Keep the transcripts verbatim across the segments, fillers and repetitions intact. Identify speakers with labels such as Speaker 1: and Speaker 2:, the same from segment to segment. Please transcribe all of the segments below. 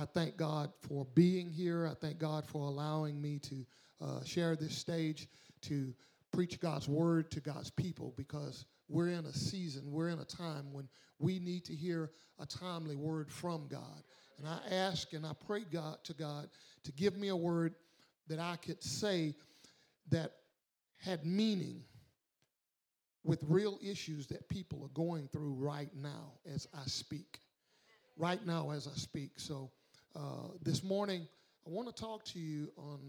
Speaker 1: thank God for being here. I thank God for allowing me to uh, share this stage to preach God's word to God's people, because we're in a season, we're in a time when we need to hear a timely word from God. And I ask and I pray God to God to give me a word that I could say that had meaning with real issues that people are going through right now as I speak. Right now as I speak. So uh, this morning, I want to talk to you on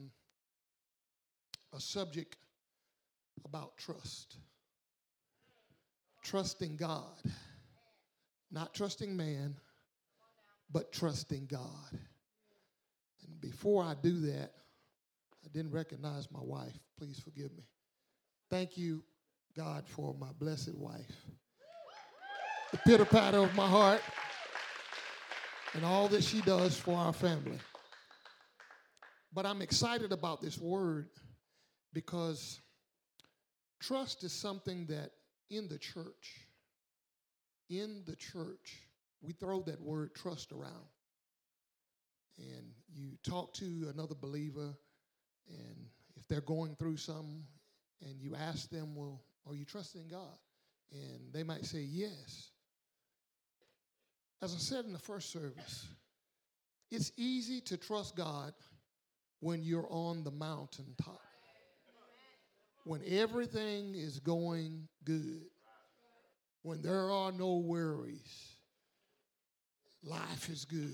Speaker 1: a subject about trust. Trusting God. Not trusting man, but trusting God. And before I do that, I didn't recognize my wife. Please forgive me. Thank you, God, for my blessed wife. The pitter-patter of my heart and all that she does for our family. But I'm excited about this word because trust is something that in the church, in the church, we throw that word trust around. And you talk to another believer, and if they're going through something, and you ask them, well, are you trusting God? And they might say, yes. As I said in the first service, it's easy to trust God when you're on the mountaintop, when everything is going good, when there are no worries, life is good,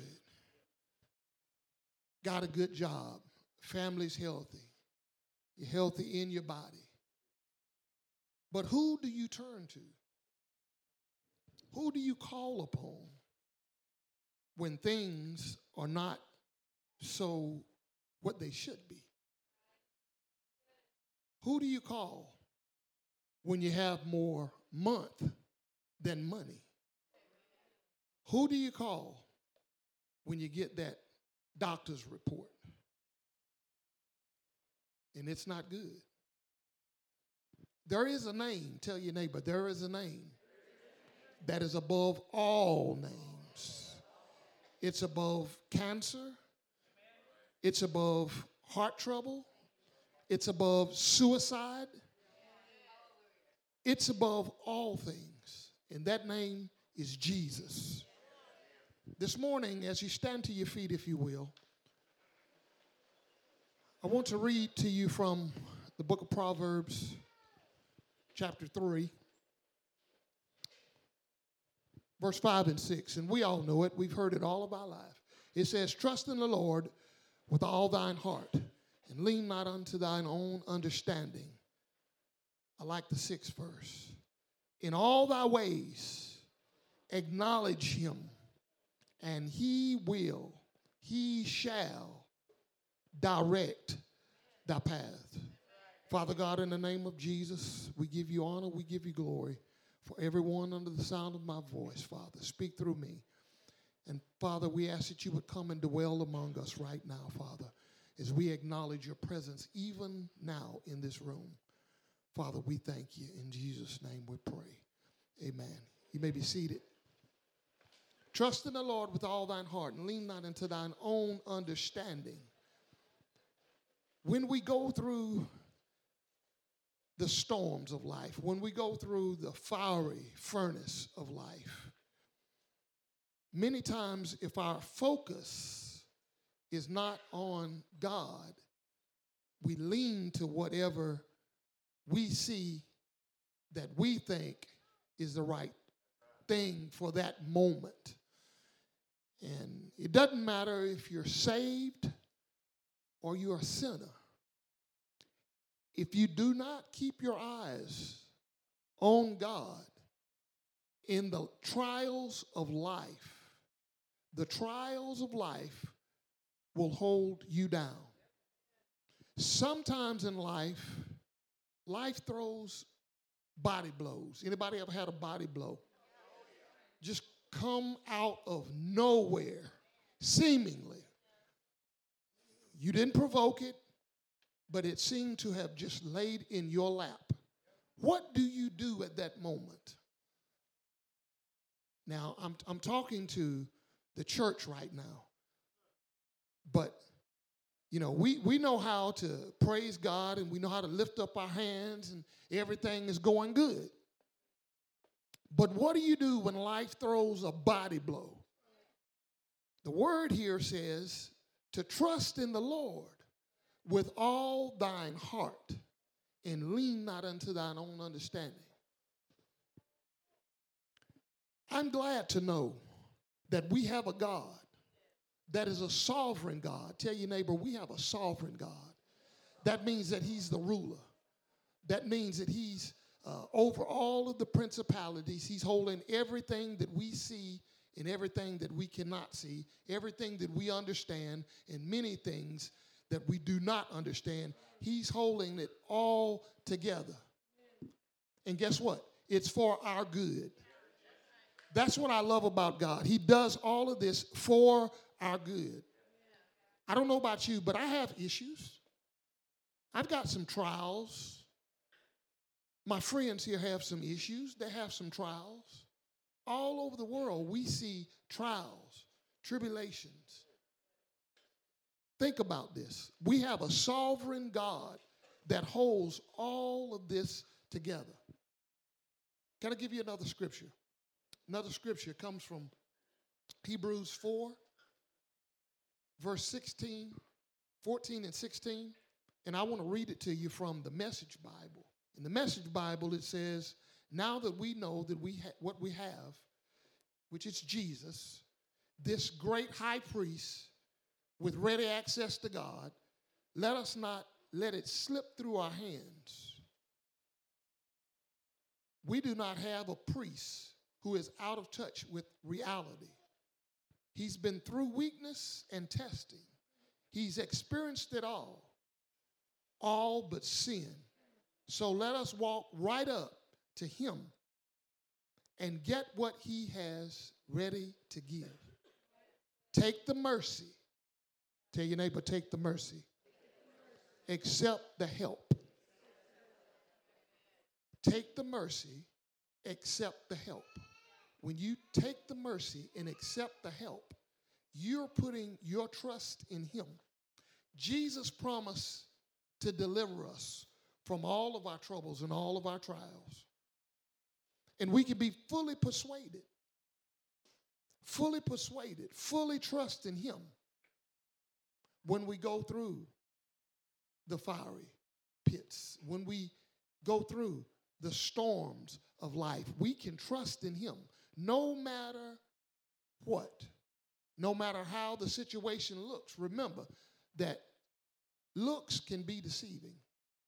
Speaker 1: got a good job, family's healthy, you're healthy in your body. But who do you turn to? Who do you call upon when things are not so what they should be? Who do you call when you have more month than money? Who do you call when you get that doctor's report and it's not good? There is a name, tell your neighbor, there is a name that is above all names. It's above cancer. It's above heart trouble. It's above suicide. It's above all things. And that name is Jesus. This morning, as you stand to your feet, if you will, I want to read to you from the book of Proverbs, chapter three, verse five and six. And we all know it. We've heard it all of our life. It says, trust in the Lord with all thine heart, and lean not unto thine own understanding. I like the sixth verse. In all thy ways acknowledge him, and he will, he shall direct thy path. Father God, in the name of Jesus, we give you honor, we give you glory for everyone under the sound of my voice, Father. Speak through me. And Father, we ask that you would come and dwell among us right now, Father, as we acknowledge your presence even now in this room. Father, we thank you. In Jesus' name we pray. Amen. You may be seated. Trust in the Lord with all thine heart, and lean not into thine own understanding. When we go through the storms of life, when we go through the fiery furnace of life, many times if our focus is not on God, we lean to whatever we see that we think is the right thing for that moment. And it doesn't matter if you're saved or you're a sinner. If you do not keep your eyes on God in the trials of life, the trials of life will hold you down. Sometimes in life, life throws body blows. Anybody ever had a body blow? Just come out of nowhere, seemingly. You didn't provoke it, but it seemed to have just laid in your lap. What do you do at that moment? Now, I'm, I'm talking to the church right now. But, you know, we, we know how to praise God and we know how to lift up our hands and everything is going good. But what do you do when life throws a body blow? The word here says to trust in the Lord with all thine heart and lean not unto thine own understanding. I'm glad to know that we have a God that is a sovereign God. Tell your neighbor, we have a sovereign God. That means that he's the ruler. That means that he's uh, over all of the principalities. He's holding everything that we see and everything that we cannot see, everything that we understand, and many things that we do not understand. He's holding it all together. And guess what? It's for our good. That's what I love about God. He does all of this for our good. I don't know about you, but I have issues. I've got some trials. My friends here have some issues. They have some trials. All over the world, we see trials, tribulations. Think about this. We have a sovereign God that holds all of this together. Can I give you another scripture? Another scripture comes from Hebrews four, verse sixteen, fourteen and sixteen. And I want to read it to you from the Message Bible. In the Message Bible, it says, now that we know that we ha- what we have, which is Jesus, this great high priest with ready access to God, let us not let it slip through our hands. We do not have a priest who is out of touch with reality. He's been through weakness and testing. He's experienced it all, all but sin. So let us walk right up to him and get what he has ready to give. Take the mercy. Tell your neighbor, take the mercy. Accept the help. Take the mercy, accept the help. When you take the mercy and accept the help, you're putting your trust in him. Jesus promised to deliver us from all of our troubles and all of our trials. And we can be fully persuaded, fully persuaded, fully trust in him when we go through the fiery pits, when we go through the storms of life. We can trust in him no matter what, no matter how the situation looks. Remember that looks can be deceiving.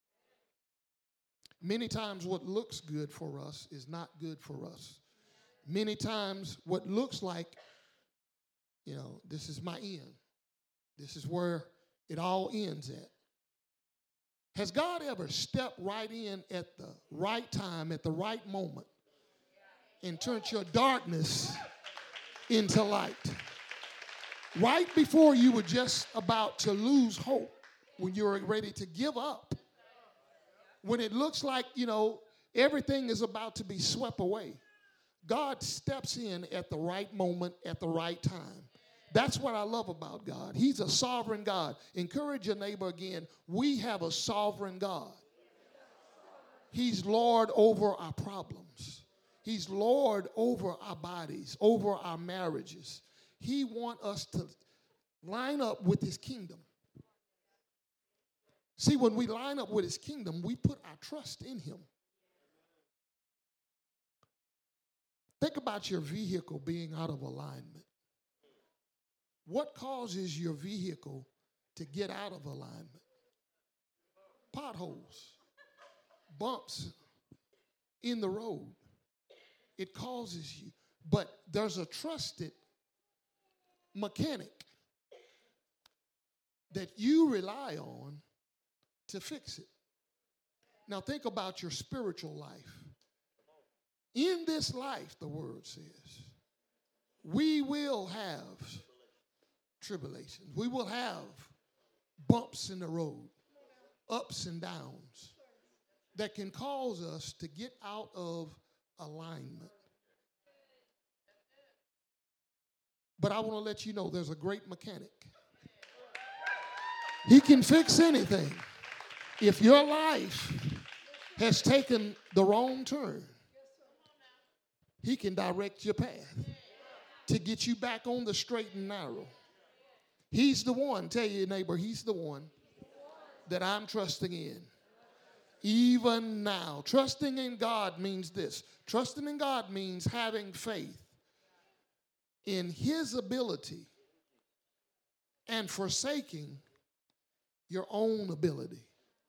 Speaker 1: Many times what looks good for us is not good for us. Many times what looks like, you know, this is my end. This is where it all ends at. Has God ever stepped right in at the right time, at the right moment, and turned your darkness into light? Right before you were just about to lose hope, when you were ready to give up, when it looks like, you know, everything is about to be swept away, God steps in at the right moment, at the right time. That's what I love about God. He's a sovereign God. Encourage your neighbor again. We have a sovereign God. He's Lord over our problems. He's Lord over our bodies, over our marriages. He wants us to line up with his kingdom. See, when we line up with his kingdom, we put our trust in him. Think about your vehicle being out of alignment. What causes your vehicle to get out of alignment? Potholes, bumps in the road. It causes you. But there's a trusted mechanic that you rely on to fix it. Now think about your spiritual life. In this life, the word says, we will have tribulations. We will have bumps in the road, ups and downs that can cause us to get out of alignment. But I want to let you know there's a great mechanic He can fix anything. If your life has taken the wrong turn, he can direct your path to get you back on the straight and narrow. He's the one, tell your neighbor, he's the one that I'm trusting in. Even now, trusting in God means this. Trusting in God means having faith in his ability and forsaking your own ability.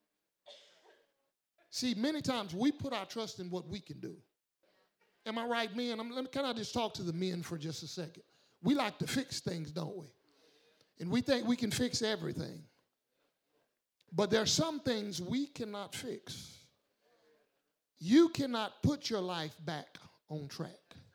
Speaker 1: See, many times we put our trust in what we can do. Am I right, men? I'm, can I just talk to the men for just a second? We like to fix things, don't we? And we think we can fix everything. But there are some things we cannot fix. You cannot put your life back on track.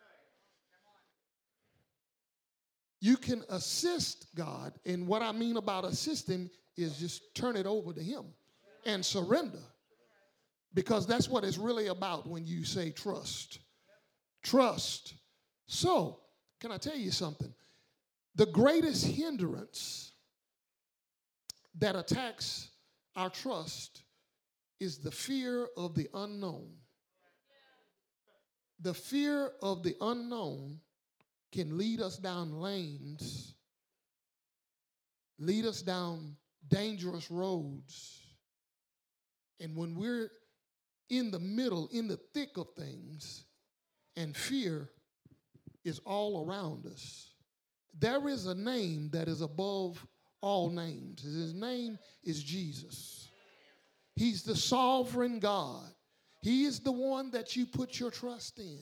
Speaker 1: You can assist God, and what I mean about assisting is just turn it over to him and surrender. Because that's what it's really about when you say trust. Trust. So, can I tell you something? The greatest hindrance that attacks our trust is the fear of the unknown. The fear of the unknown can lead us down lanes, lead us down dangerous roads. And when we're in the middle, in the thick of things, and fear is all around us, there is a name that is above all names. His name is Jesus. He's the sovereign God. He is the one that you put your trust in.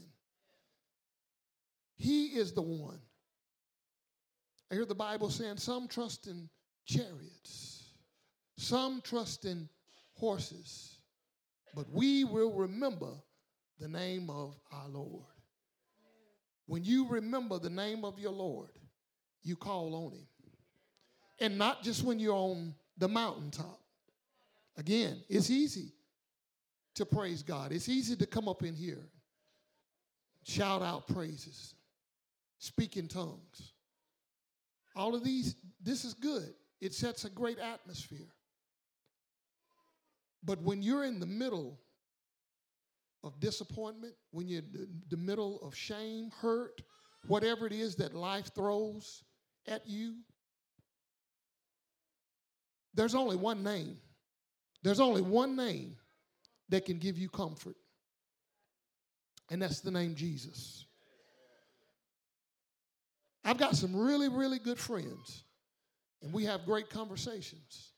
Speaker 1: He is the one. I hear the Bible saying some trust in chariots, some trust in horses, but we will remember the name of our Lord. When you remember the name of your Lord, you call on him. And not just when you're on the mountaintop. Again, it's easy to praise God. It's easy to come up in here, shout out praises, speak in tongues. All of these, this is good. It sets a great atmosphere. But when you're in the middle of disappointment, when you're in the middle of shame, hurt, whatever it is that life throws at you, there's only one name. There's only one name that can give you comfort. And that's the name Jesus. I've got some really, really good friends, and we have great conversations.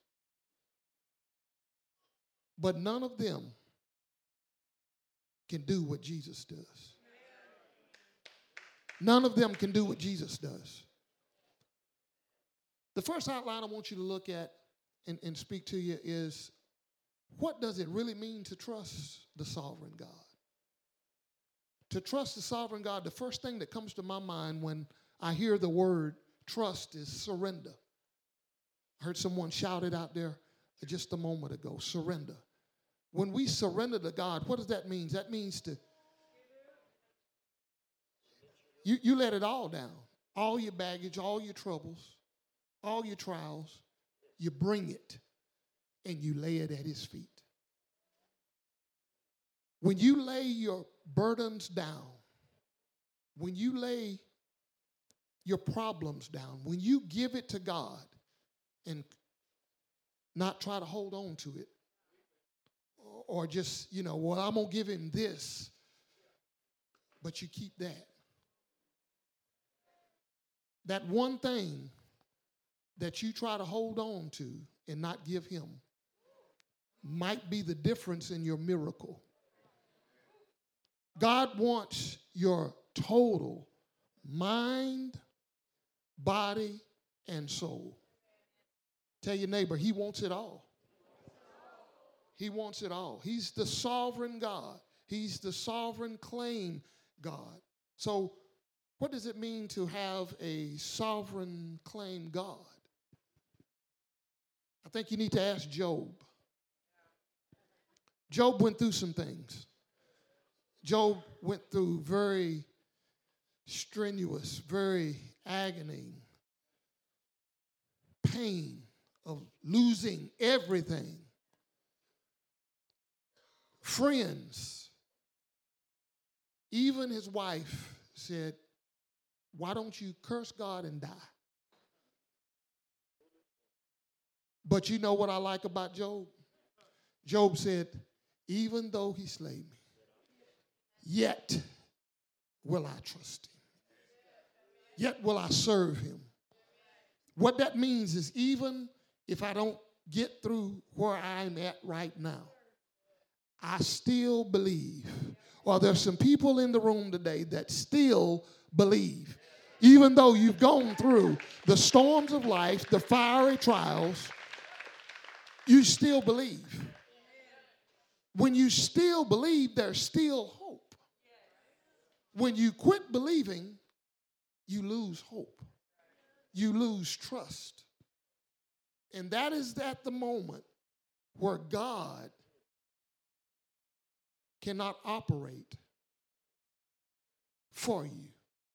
Speaker 1: But none of them can do what Jesus does. None of them can do what Jesus does. The first outline I want you to look at and, and speak to you is, what does it really mean to trust the sovereign God? To trust the sovereign God, the first thing that comes to my mind when I hear the word trust is surrender. I heard someone shout it out there just a moment ago, surrender. When we surrender to God, what does that mean? That means to, you, you let it all down. All your baggage, all your troubles, all your trials, you bring it and you lay it at his feet. When you lay your burdens down, when you lay your problems down, when you give it to God and not try to hold on to it, or just, you know, well, I'm going to give him this, but you keep that. That one thing that you try to hold on to and not give him might be the difference in your miracle. God wants your total mind, body, and soul. Tell your neighbor, he wants it all. He wants it all. He's the sovereign God. He's the sovereign claim God. So what does it mean to have a sovereign claim God? I think you need to ask Job. Job went through some things. Job went through very strenuous, very agony, pain, of losing everything. Friends, even his wife said, why don't you curse God and die? But you know what I like about Job? Job said, even though he slay me, yet will I trust him. Yet will I serve him. What that means is even if I don't get through where I'm at right now, I still believe. Or there's some people in the room today that still believe. Even though you've gone through the storms of life, the fiery trials, you still believe. When you still believe, there's still hope. When you quit believing, you lose hope. You lose trust. And that is at the moment where God cannot operate for you.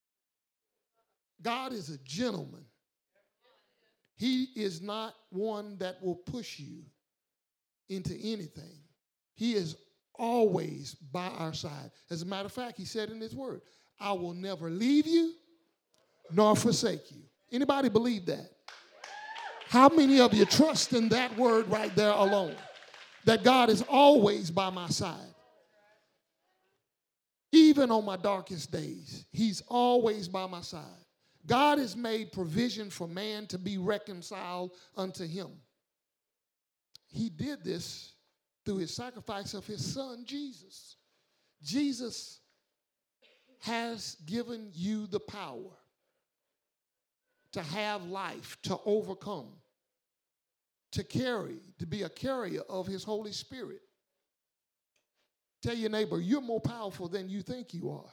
Speaker 1: God is a gentleman. He is not one that will push you into anything. He is always by our side. As a matter of fact, he said in his word, I will never leave you nor forsake you. Anybody believe that? How many of you trust in that word right there alone? That God is always by my side. Even on my darkest days, he's always by my side. God has made provision for man to be reconciled unto him. He did this through his sacrifice of his son, Jesus. Jesus has given you the power to have life, to overcome, to carry, to be a carrier of his Holy Spirit. Tell your neighbor, you're more powerful than you think you are.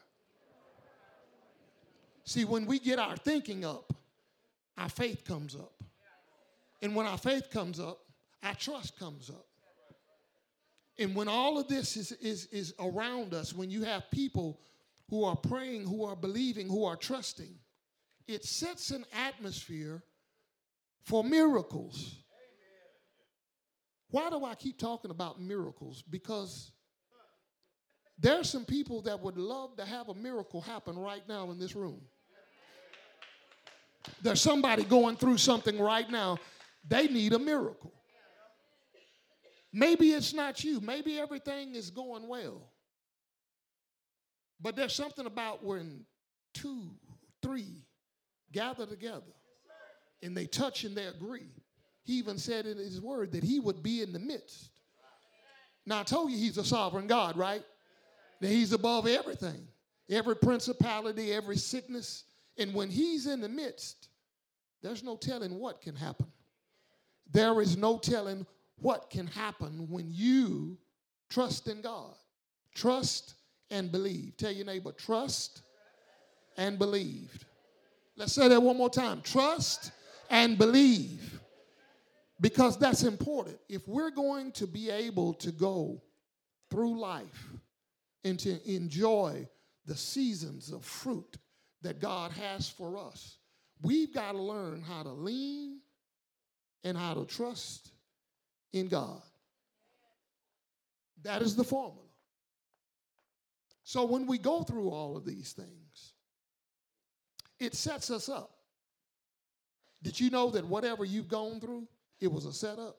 Speaker 1: See, when we get our thinking up, our faith comes up. And when our faith comes up, our trust comes up. And when all of this is, is, is around us, when you have people who are praying, who are believing, who are trusting, it sets an atmosphere for miracles. Why do I keep talking about miracles? Because there are some people that would love to have a miracle happen right now in this room. There's somebody going through something right now. They need a miracle. Maybe it's not you. Maybe everything is going well. But there's something about when two, three gather together and they touch and they agree. He even said in his word that he would be in the midst. Now, I told you he's a sovereign God, right? That he's above everything, every principality, every sickness. And when he's in the midst, there's no telling what can happen. There is no telling what can happen when you trust in God. Trust and believe. Tell your neighbor, trust and believe. Let's say that one more time. Trust and believe. Because that's important. If we're going to be able to go through life and to enjoy the seasons of fruit that God has for us, we've got to learn how to lean and how to trust in God. That is the formula. So when we go through all of these things, it sets us up. Did you know that whatever you've gone through, it was a setup?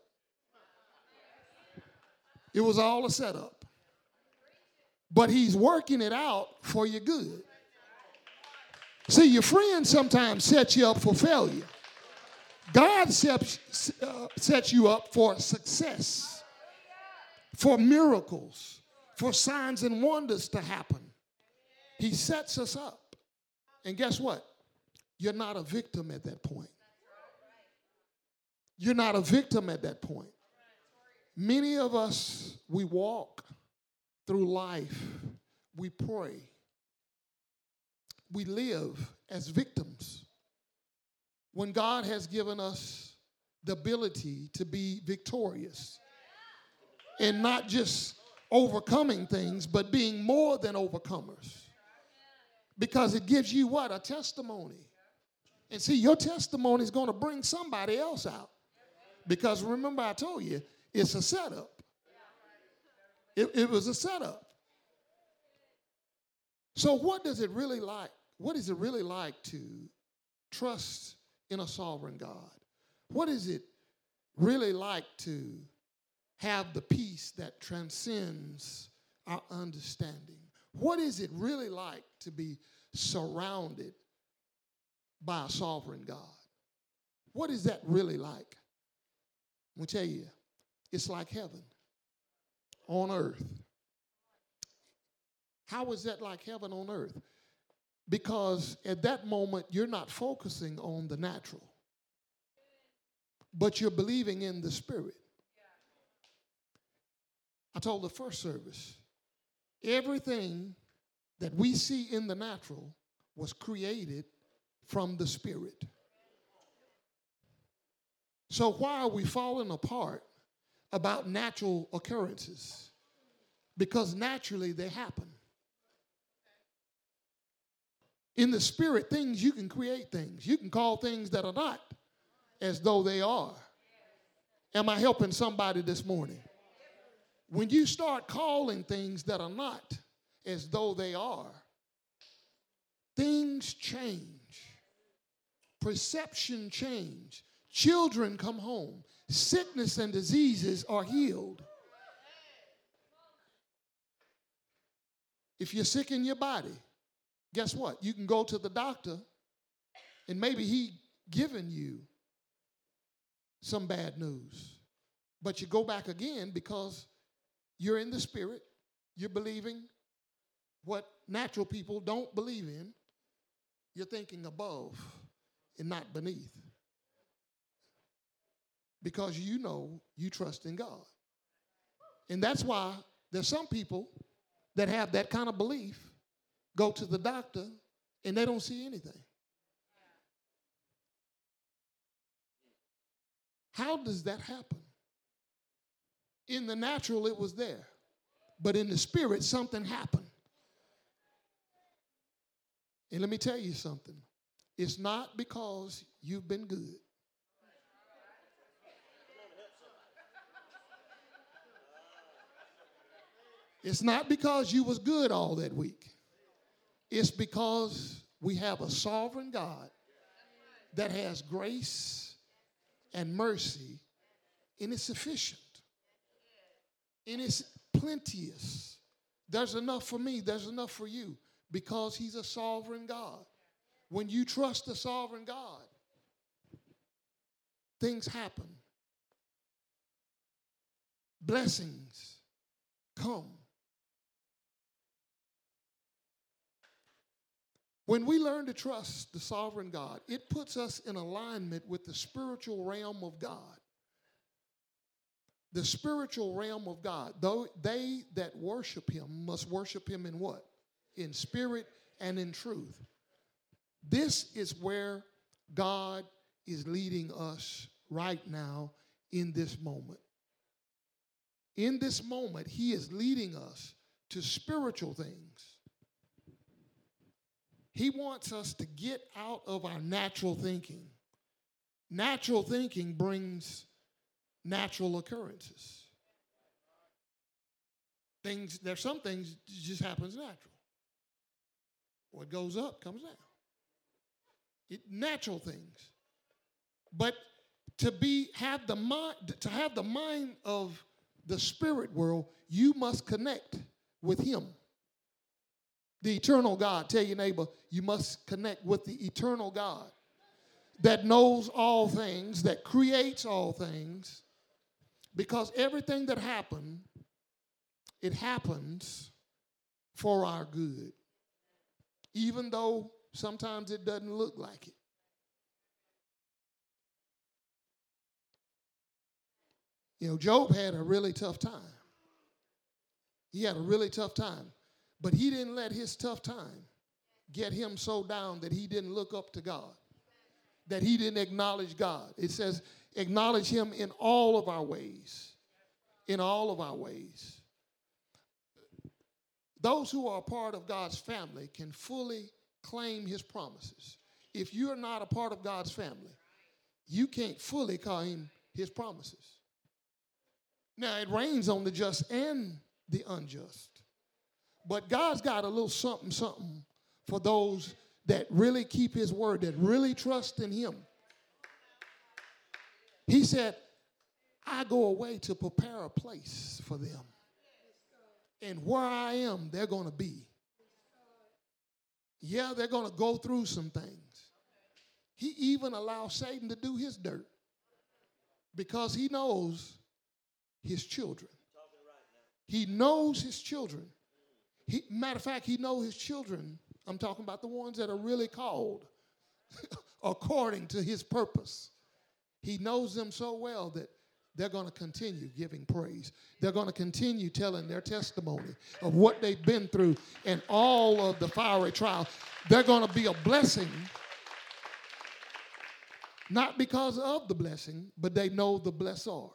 Speaker 1: It was all a setup. But he's working it out for your good. See, your friends sometimes set you up for failure. God sets, uh, sets you up for success, for miracles, for signs and wonders to happen. He sets us up. And guess what? You're not a victim at that point. You're not a victim at that point. Many of us, we walk through life, we pray, we live as victims when God has given us the ability to be victorious and not just overcoming things, but being more than overcomers. Because it gives you what? A testimony. And see, your testimony is going to bring somebody else out. Because remember I told you, it's a setup. It, it was a setup. So what does it really like? What is it really like to trust in a sovereign God? What is it really like to have the peace that transcends our understanding? What is it really like to be surrounded by a sovereign God? What is that really like? I'm going to tell you, it's like heaven on earth. How is that like heaven on earth? Because at that moment, you're not focusing on the natural, but you're believing in the spirit. I told the first service, everything that we see in the natural was created from the spirit. So why are we falling apart about natural occurrences? Because naturally they happen. In the spirit, things, you can create things. You can call things that are not as though they are. Am I helping somebody this morning? When you start calling things that are not as though they are, things change. Perception change. Children come home. Sickness and diseases are healed. If you're sick in your body, guess what? You can go to the doctor and maybe he given you some bad news. But you go back again because you're in the spirit. You're believing what natural people don't believe in. You're thinking above and not beneath. Because you know you trust in God. And that's why there's some people that have that kind of belief, go to the doctor, and they don't see anything. How does that happen? In the natural, it was there. But in the spirit, something happened. And let me tell you something. It's not because you've been good. It's not because you was good all that week. It's because we have a sovereign God that has grace and mercy, and it's sufficient. And it's plenteous. There's enough for me, there's enough for you, because he's a sovereign God. When you trust the sovereign God, things happen. Blessings come. When we learn to trust the sovereign God, it puts us in alignment with the spiritual realm of God. The spiritual realm of God. Though they that worship him must worship him in what? In spirit and in truth. This is where God is leading us right now in this moment. In this moment, he is leading us to spiritual things. He wants us to get out of our natural thinking. Natural thinking brings natural occurrences. Things, there's some things just happens natural. What goes up comes down. It, natural things. But to be have the mind to have the mind of the spirit world, you must connect with him. The eternal God. Tell your neighbor, you must connect with the eternal God that knows all things, that creates all things, because everything that happened, it happens for our good, even though sometimes it doesn't look like it. You know, Job had a really tough time. He had a really tough time. But he didn't let his tough time get him so down that he didn't look up to God, that he didn't acknowledge God. It says, acknowledge him in all of our ways, in all of our ways. Those who are a part of God's family can fully claim his promises. If you're not a part of God's family, you can't fully claim his promises. Now, it rains on the just and the unjust. But God's got a little something, something for those that really keep his word, that really trust in him. He said, I go away to prepare a place for them. And where I am, they're going to be. Yeah, they're going to go through some things. He even allows Satan to do his dirt because he knows his children. He knows his children. He, matter of fact, he knows his children. I'm talking about the ones that are really called according to his purpose. He knows them so well that they're going to continue giving praise. They're going to continue telling their testimony of what they've been through and all of the fiery trials. They're going to be a blessing, not because of the blessing, but they know the blessor.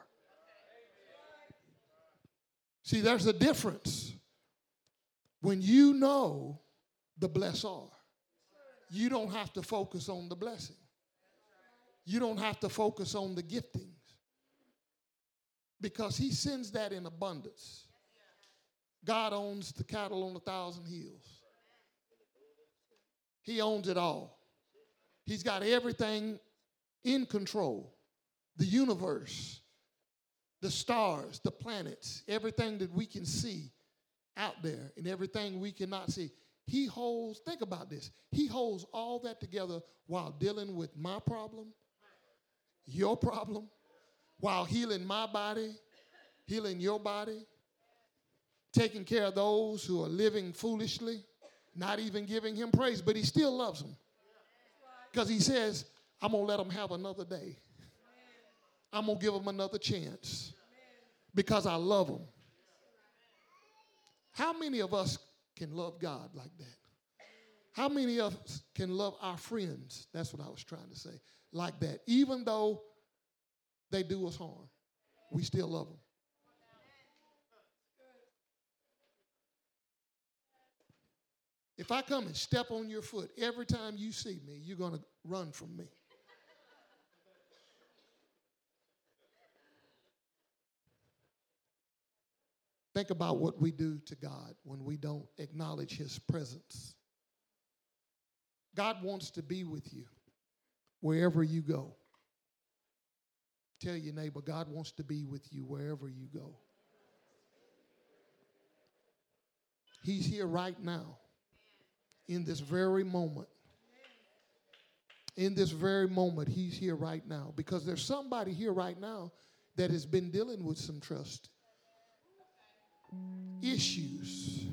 Speaker 1: See, there's a difference. When you know the blessor, you don't have to focus on the blessing. You don't have to focus on the giftings because he sends that in abundance. God owns the cattle on a thousand hills. He owns it all. He's got everything in control. The universe, the stars, the planets, everything that we can see out there and everything we cannot see. He holds, think about this, he holds all that together while dealing with my problem, your problem, while healing my body, healing your body, taking care of those who are living foolishly, not even giving him praise, but he still loves them. Because he says, I'm going to let them have another day. I'm going to give them another chance because I love them. How many of us can love God like that? How many of us can love our friends? That's what I was trying to say. Like that. Even though they do us harm, we still love them. If I come and step on your foot, every time you see me, you're going to run from me. Think about what we do to God when we don't acknowledge his presence. God wants to be with you wherever you go. Tell your neighbor, God wants to be with you wherever you go. He's here right now, in this very moment. In this very moment, he's here right now. Because there's somebody here right now that has been dealing with some trust issues.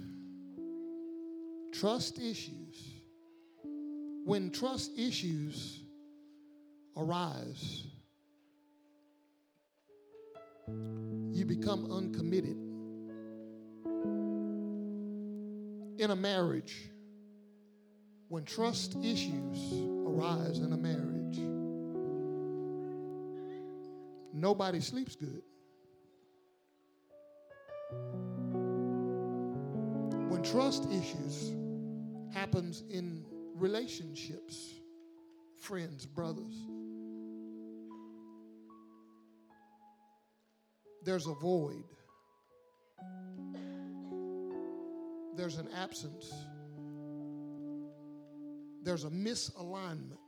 Speaker 1: Trust issues. When trust issues arise, you become uncommitted. In a marriage, when trust issues arise in a marriage, nobody sleeps good. When trust issues happens in relationships, friends, brothers, there's a void. There's an absence. There's a misalignment.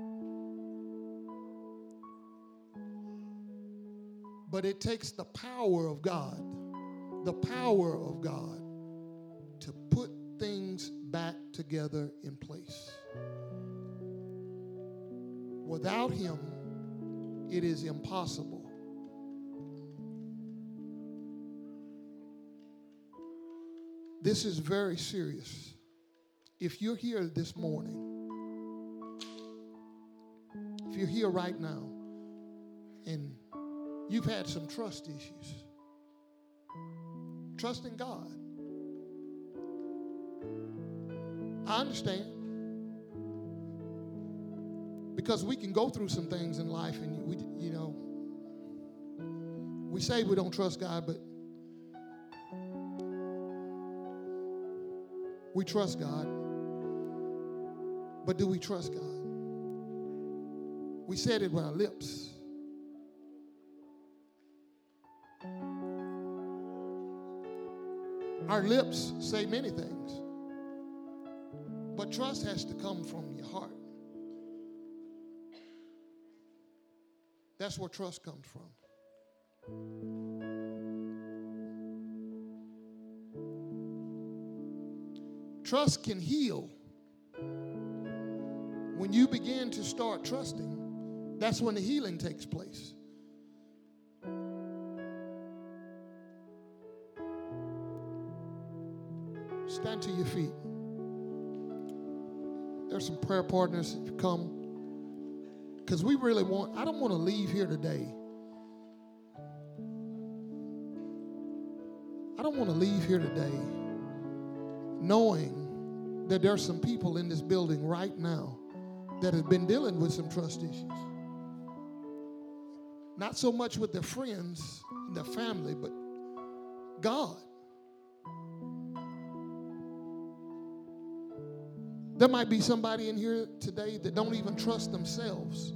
Speaker 1: But it takes the power of God, the power of God, to put things back together in place. Without him, it is impossible. This is very serious. If you're here this morning, if you're here right now, and you've had some trust issues, trusting God. I understand. Because we can go through some things in life and we, you know, we say we don't trust God, but we trust God. But do we trust God? We said it with our lips, Our lips say many things, but trust has to come from your heart. That's where trust comes from. Trust can heal. When you begin to start trusting, that's when the healing takes place. Stand to your feet. There's some prayer partners if you come. Because we really want, I don't want to leave here today. I don't want to leave here today knowing that there's some people in this building right now that have been dealing with some trust issues. Not so much with their friends and their family, but God. There might be somebody in here today that don't even trust themselves.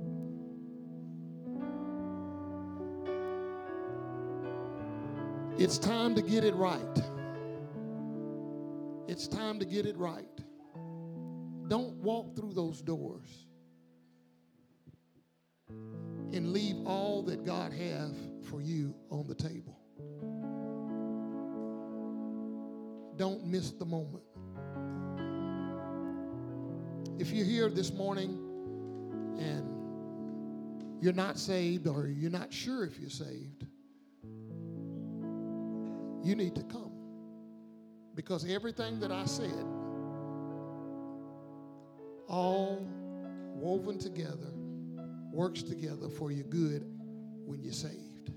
Speaker 1: It's time to get it right. It's time to get it right. Don't walk through those doors and leave all that God has for you on the table. Don't miss the moment. If you're here this morning and you're not saved or you're not sure if you're saved, you need to come. Because everything that I said, all woven together, works together for your good when you're saved.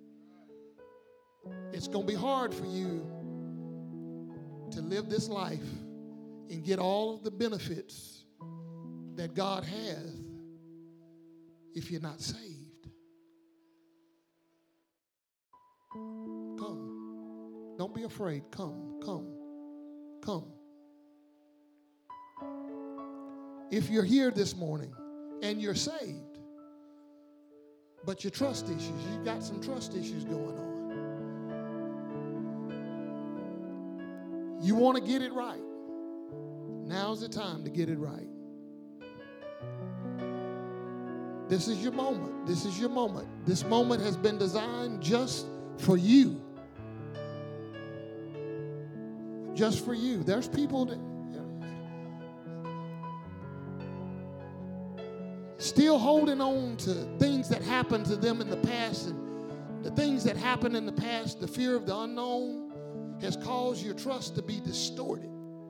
Speaker 1: It's going to be hard for you to live this life and get all of the benefits that God has if you're not saved. Come. Don't be afraid. Come, come, come. If you're here this morning and you're saved, but your trust issues, you've got some trust issues going on. You want to get it right. Now's the time to get it right. This is your moment. This is your moment. This moment has been designed just for you. Just for you. There's people that still holding on to things that happened to them in the past, and the things that happened in the past, the fear of the unknown has caused your trust to be distorted.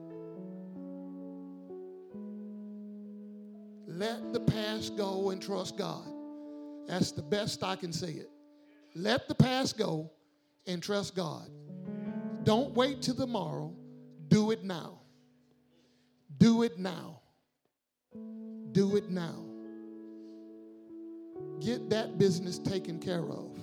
Speaker 1: Let the past go and trust God. That's the best I can say it. Let the past go and trust God. Don't wait till tomorrow. Do it now. Do it now. Do it now. Get that business taken care of.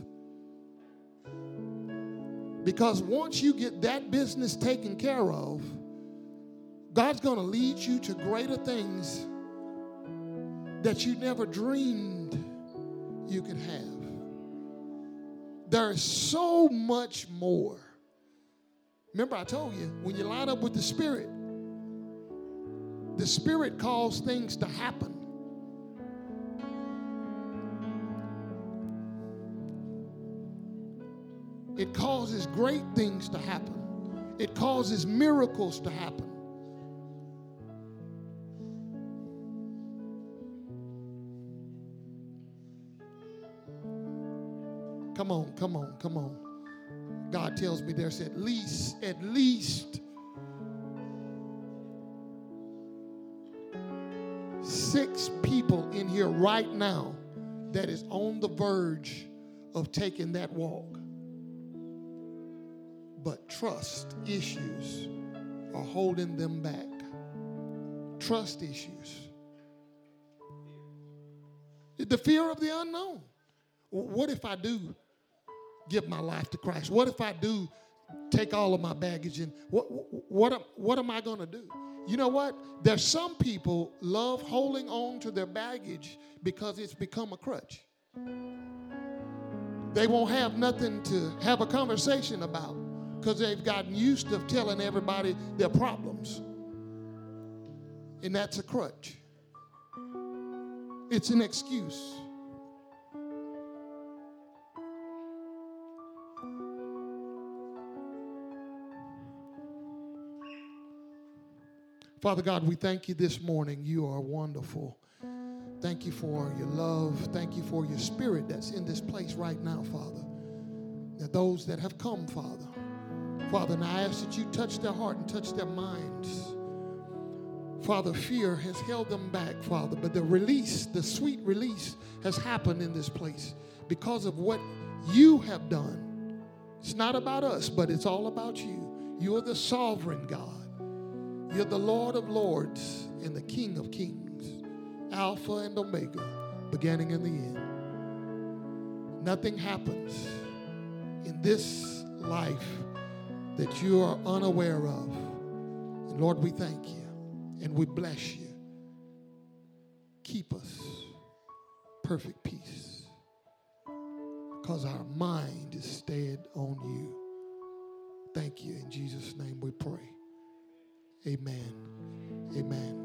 Speaker 1: Because once you get that business taken care of, God's going to lead you to greater things that you never dreamed you could have. There is so much more. Remember, I told you, when you line up with the Spirit, the Spirit calls things to happen. It causes great things to happen. It causes miracles to happen. Come on, come on, come on. God tells me there's at least, at least six people in here right now that is on the verge of taking that walk. But trust issues are holding them back. Trust issues. The fear of the unknown. What if I do give my life to Christ? What if I do take all of my baggage and what what what am I going to do? You know what? There's some people love holding on to their baggage because it's become a crutch. They won't have nothing to have a conversation about because they've gotten used to telling everybody their problems. And that's a crutch. It's an excuse. Father God, we thank you this morning. You are wonderful. Thank you for your love. Thank you for your spirit that's in this place right now, Father. That those that have come, Father. Father, and I ask that you touch their heart and touch their minds. Father, fear has held them back, Father, but the release, the sweet release has happened in this place because of what you have done. It's not about us, but it's all about you. You are the sovereign God. You're the Lord of lords and the King of kings, Alpha and Omega, beginning and the end. Nothing happens in this life that you are unaware of. And Lord, we thank you and we bless you. Keep us perfect peace because our mind is stayed on you. Thank you. In Jesus' name we pray. Amen. Amen.